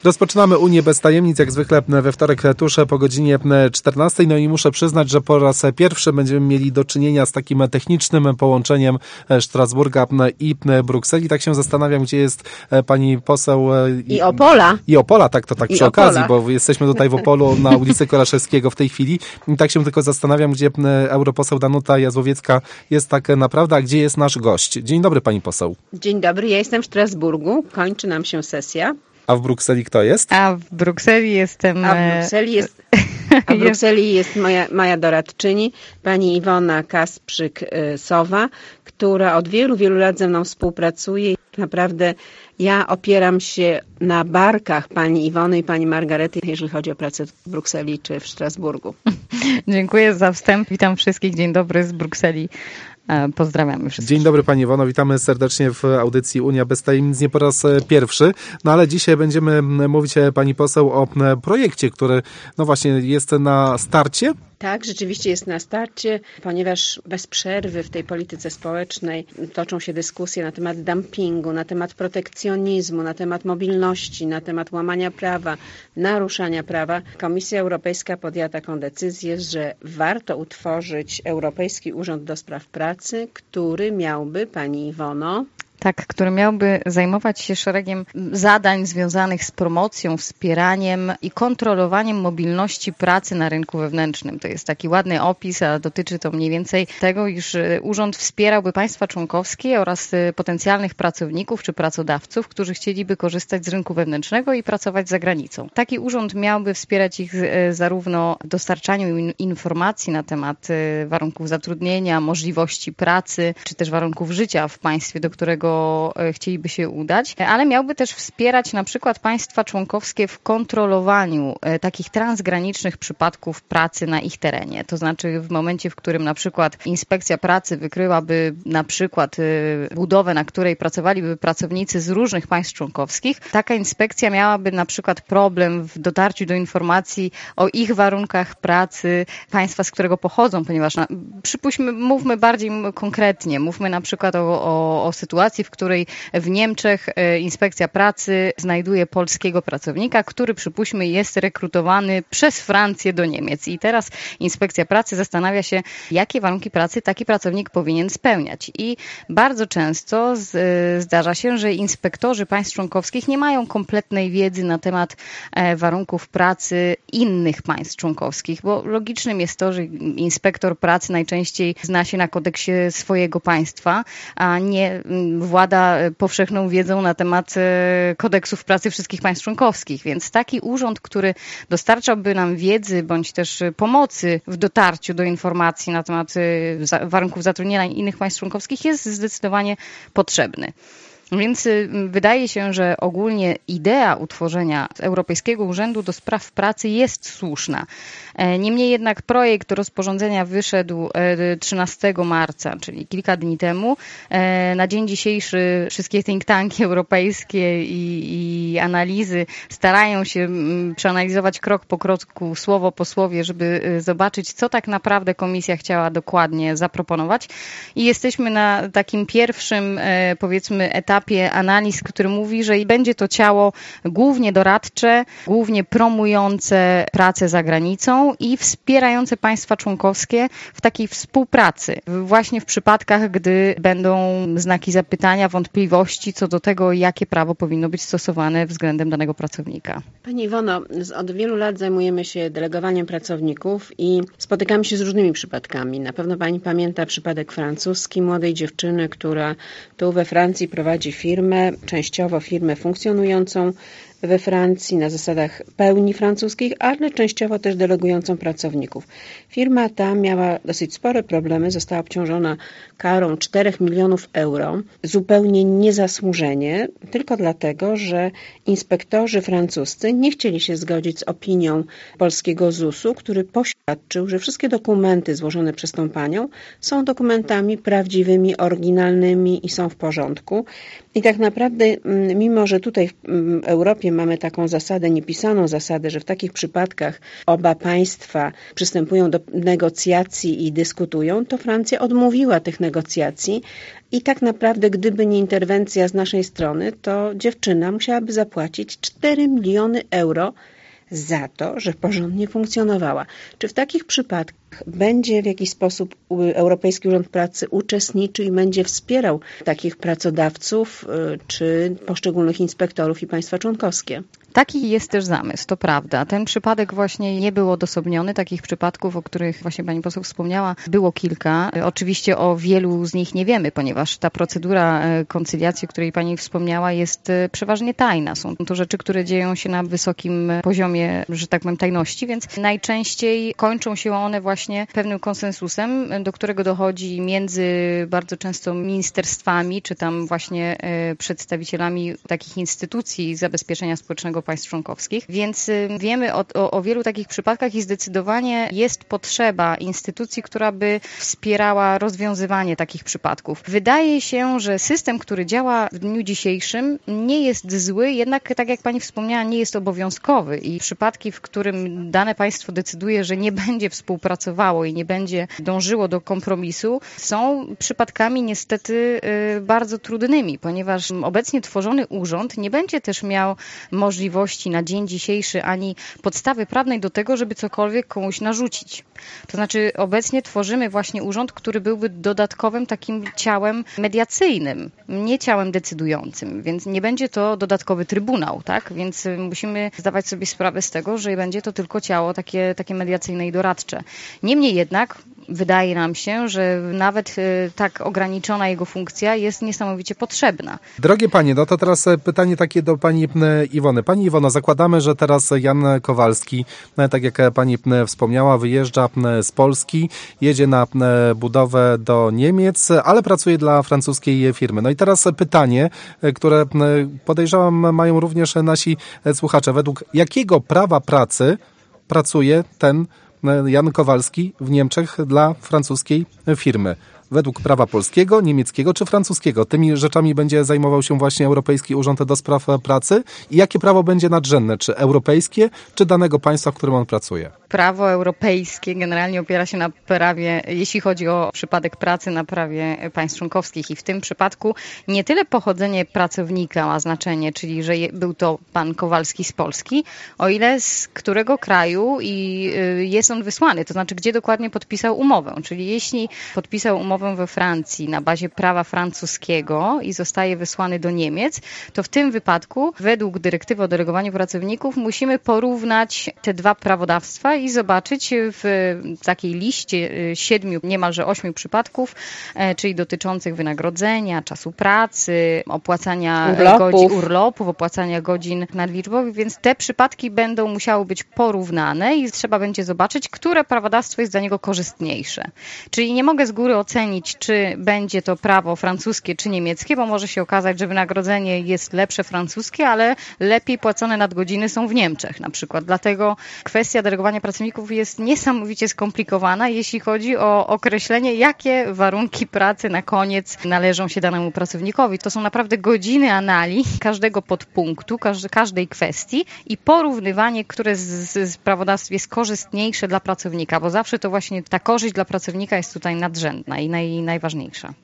Rozpoczynamy Unię bez tajemnic, jak zwykle we wtorek tuż po godzinie 14. No i muszę przyznać, że po raz pierwszy będziemy mieli do czynienia z takim technicznym połączeniem Strasburga i Brukseli. Tak się zastanawiam, gdzie jest pani poseł... I Opola. I Opola, tak to tak I przy Opola. okazji, bo jesteśmy tutaj w Opolu na ulicy Kolaszewskiego w tej chwili. I tak się tylko zastanawiam, gdzie europoseł Danuta Jazłowiecka jest tak naprawdę, a gdzie jest nasz gość. Dzień dobry, pani poseł. Dzień dobry, ja jestem w Strasburgu, kończy nam się sesja. A w Brukseli kto jest? A w Brukseli jestem... A w Brukseli jest moja doradczyni, pani Iwona Kasprzyk-Sowa, która od wielu, wielu lat ze mną współpracuje. Naprawdę ja opieram się na barkach pani Iwony i pani Margarety, jeżeli chodzi o pracę w Brukseli czy w Strasburgu. Dziękuję za wstęp. Witam wszystkich. Dzień dobry z Brukseli. Pozdrawiamy wszystkich. Dzień dobry pani Iwono, witamy serdecznie w audycji Unia bez tajemnic nie po raz pierwszy, no ale dzisiaj będziemy mówić pani poseł o projekcie, który no właśnie jest na starcie. Tak, rzeczywiście jest na starcie, ponieważ bez przerwy w tej polityce społecznej toczą się dyskusje na temat dumpingu, na temat protekcjonizmu, na temat mobilności, na temat łamania prawa, naruszania prawa. Komisja Europejska podjęła taką decyzję, że warto utworzyć Europejski Urząd do Spraw Pracy, który miałby, pani Iwono... Tak, który miałby zajmować się szeregiem zadań związanych z promocją, wspieraniem i kontrolowaniem mobilności pracy na rynku wewnętrznym. To jest taki ładny opis, a dotyczy to mniej więcej tego, iż urząd wspierałby państwa członkowskie oraz potencjalnych pracowników czy pracodawców, którzy chcieliby korzystać z rynku wewnętrznego i pracować za granicą. Taki urząd miałby wspierać ich zarówno w dostarczaniu informacji na temat warunków zatrudnienia, możliwości pracy, czy też warunków życia w państwie, do którego chcieliby się udać, ale miałby też wspierać na przykład państwa członkowskie w kontrolowaniu takich transgranicznych przypadków pracy na ich terenie. To znaczy w momencie, w którym na przykład inspekcja pracy wykryłaby na przykład budowę, na której pracowaliby pracownicy z różnych państw członkowskich, taka inspekcja miałaby na przykład problem w dotarciu do informacji o ich warunkach pracy państwa, z którego pochodzą, ponieważ przypuśćmy, mówmy bardziej konkretnie, mówmy na przykład o sytuacji, w której w Niemczech inspekcja pracy znajduje polskiego pracownika, który przypuśćmy jest rekrutowany przez Francję do Niemiec. I teraz inspekcja pracy zastanawia się, jakie warunki pracy taki pracownik powinien spełniać. I bardzo często zdarza się, że inspektorzy państw członkowskich nie mają kompletnej wiedzy na temat warunków pracy innych państw członkowskich, bo logicznym jest to, że inspektor pracy najczęściej zna się na kodeksie swojego państwa, a nie włada powszechną wiedzą na temat kodeksów pracy wszystkich państw członkowskich. Więc taki urząd, który dostarczałby nam wiedzy bądź też pomocy w dotarciu do informacji na temat warunków zatrudnienia innych państw członkowskich jest zdecydowanie potrzebny. Więc wydaje się, że ogólnie idea utworzenia Europejskiego Urzędu do Spraw Pracy jest słuszna. Niemniej jednak projekt rozporządzenia wyszedł 13 marca, czyli kilka dni temu. Na dzień dzisiejszy wszystkie think tanki europejskie i analizy starają się przeanalizować krok po kroku, słowo po słowie, żeby zobaczyć, co tak naprawdę Komisja chciała dokładnie zaproponować. I jesteśmy na takim pierwszym, powiedzmy, etapie analiz, który mówi, że będzie to ciało głównie doradcze, głównie promujące pracę za granicą i wspierające państwa członkowskie w takiej współpracy. Właśnie w przypadkach, gdy będą znaki zapytania, wątpliwości co do tego, jakie prawo powinno być stosowane względem danego pracownika. Pani Iwono, od wielu lat zajmujemy się delegowaniem pracowników i spotykamy się z różnymi przypadkami. Na pewno pani pamięta przypadek francuski młodej dziewczyny, która tu we Francji prowadzi firmę, częściowo firmę funkcjonującą we Francji na zasadach pełni francuskich, ale częściowo też delegującą pracowników. Firma ta miała dosyć spore problemy, została obciążona karą 4 milionów euro, zupełnie niezasłużenie, tylko dlatego, że inspektorzy francuscy nie chcieli się zgodzić z opinią polskiego ZUS-u, który poświadczył, że wszystkie dokumenty złożone przez tą panią są dokumentami prawdziwymi, oryginalnymi i są w porządku. I tak naprawdę, mimo że tutaj w Europie Europie mamy taką zasadę, niepisaną zasadę, że w takich przypadkach oba państwa przystępują do negocjacji i dyskutują, to Francja odmówiła tych negocjacji i tak naprawdę, gdyby nie interwencja z naszej strony, to dziewczyna musiałaby zapłacić 4 miliony euro za to, że porządnie funkcjonowała. Czy w takich przypadkach będzie w jakiś sposób Europejski Urząd Pracy uczestniczył i będzie wspierał takich pracodawców czy poszczególnych inspektorów i państwa członkowskie? Taki jest też zamysł, to prawda. Ten przypadek właśnie nie był odosobniony. Takich przypadków, o których właśnie pani poseł wspomniała, było kilka. Oczywiście o wielu z nich nie wiemy, ponieważ ta procedura koncyliacji, o której pani wspomniała, jest przeważnie tajna. Są to rzeczy, które dzieją się na wysokim poziomie, że tak powiem, tajności, więc najczęściej kończą się one właśnie pewnym konsensusem, do którego dochodzi między bardzo często ministerstwami, czy tam właśnie przedstawicielami takich instytucji zabezpieczenia społecznego państw członkowskich, więc wiemy o wielu takich przypadkach i zdecydowanie jest potrzeba instytucji, która by wspierała rozwiązywanie takich przypadków. Wydaje się, że system, który działa w dniu dzisiejszym, nie jest zły, jednak tak jak pani wspomniała, nie jest obowiązkowy i przypadki, w którym dane państwo decyduje, że nie będzie współpracowało i nie będzie dążyło do kompromisu, są przypadkami niestety bardzo trudnymi, ponieważ obecnie tworzony urząd nie będzie też miał możliwości na dzień dzisiejszy ani podstawy prawnej do tego, żeby cokolwiek komuś narzucić. To znaczy obecnie tworzymy właśnie urząd, który byłby dodatkowym takim ciałem mediacyjnym, nie ciałem decydującym, więc nie będzie to dodatkowy trybunał, tak? Więc musimy zdawać sobie sprawę z tego, że będzie to tylko ciało takie mediacyjne i doradcze. Niemniej jednak wydaje nam się, że nawet tak ograniczona jego funkcja jest niesamowicie potrzebna. Drogie panie, no to teraz pytanie takie do pani Iwony. Pani Iwono, zakładamy, że teraz Jan Kowalski, tak jak pani wspomniała, wyjeżdża z Polski, jedzie na budowę do Niemiec, ale pracuje dla francuskiej firmy. No i teraz pytanie, które podejrzewam mają również nasi słuchacze. Według jakiego prawa pracy pracuje ten Jan Kowalski w Niemczech dla francuskiej firmy? Według prawa polskiego, niemieckiego czy francuskiego? Tymi rzeczami będzie zajmował się właśnie Europejski Urząd do Spraw Pracy. I jakie prawo będzie nadrzędne? Czy europejskie, czy danego państwa, w którym on pracuje? Prawo europejskie generalnie opiera się na prawie, jeśli chodzi o przypadek pracy, na prawie państw członkowskich i w tym przypadku nie tyle pochodzenie pracownika ma znaczenie, czyli że był to pan Kowalski z Polski, o ile z którego kraju i jest on wysłany, to znaczy gdzie dokładnie podpisał umowę, czyli jeśli podpisał umowę we Francji na bazie prawa francuskiego i zostaje wysłany do Niemiec, to w tym wypadku według dyrektywy o delegowaniu pracowników musimy porównać te dwa prawodawstwa i zobaczyć w takiej liście 7, niemalże 8 przypadków, czyli dotyczących wynagrodzenia, czasu pracy, opłacania godzin urlopów, opłacania godzin nadliczbowych, więc te przypadki będą musiały być porównane i trzeba będzie zobaczyć, które prawodawstwo jest dla niego korzystniejsze. Czyli nie mogę z góry ocenić, czy będzie to prawo francuskie czy niemieckie, bo może się okazać, że wynagrodzenie jest lepsze francuskie, ale lepiej płacone nadgodziny są w Niemczech na przykład. Dlatego kwestia delegowania pracowników jest niesamowicie skomplikowana, jeśli chodzi o określenie, jakie warunki pracy na koniec należą się danemu pracownikowi. To są naprawdę godziny analiz każdego podpunktu, każdej kwestii i porównywanie, które z prawodawstw jest korzystniejsze dla pracownika, bo zawsze to właśnie ta korzyść dla pracownika jest tutaj nadrzędna i najważniejsza.